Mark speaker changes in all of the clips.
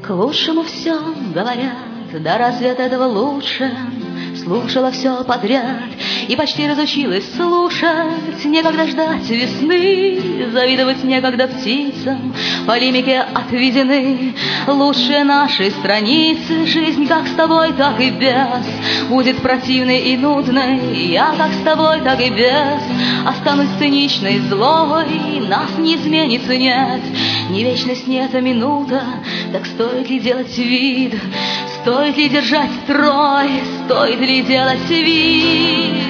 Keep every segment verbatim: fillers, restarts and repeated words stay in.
Speaker 1: К лучшему все говорят, да разве от этого лучше? Слушала все подряд и почти разучилась слушать. Некогда ждать весны, завидовать некогда птицам. По лимике отведены лучшие наши страницы. Жизнь как с тобой, так и без будет противной и нудной. Я как с тобой, так и без останусь циничной, злой. Нас не изменится, нет, не вечность, нет, а минута. Так стоит ли делать вид? Стоит ли держать строй? Стоит ли делать вид?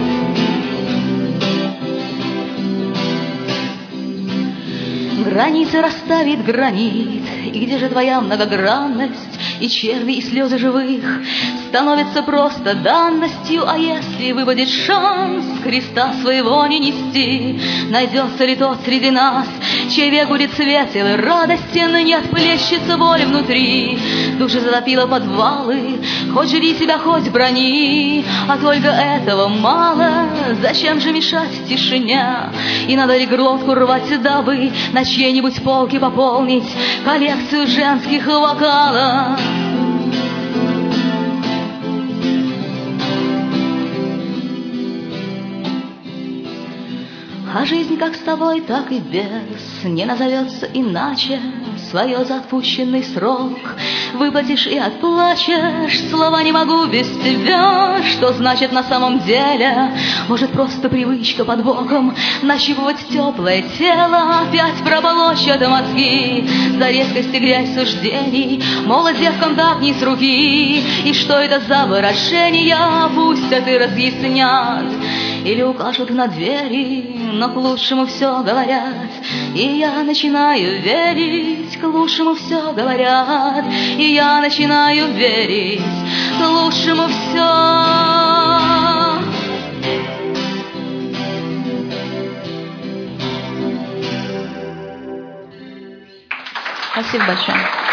Speaker 1: Границы расставит гранит. И где же твоя многогранность? И черви, и слезы живых становятся просто данностью. А если выпадет шанс креста своего не нести, найдется ли тот среди нас, чей век будет светел и радостен? Нет, плещется боль внутри, души затопила подвалы. Хоть жри себя, хоть брони, а только этого мало. Зачем же мешать тишине? И надо ли глотку рвать, дабы на чьей-нибудь полке пополнить коллекцию женских вокалов? А жизнь как с тобой, так и без не назовется иначе. Свое за отпущенный срок выплатишь и отплачешь. Слова не могу без тебя, что значит на самом деле? Может, просто привычка под боком нащупывать теплое тело. Опять прополощет мозги за резкость и грязь суждений. Мол, девкам так не с руки. И что это за выражения? Пусть это разъяснят или укажут на двери, но к лучшему все говорят. И я начинаю верить, к лучшему все говорят. И я начинаю верить, к лучшему все. Спасибо большое.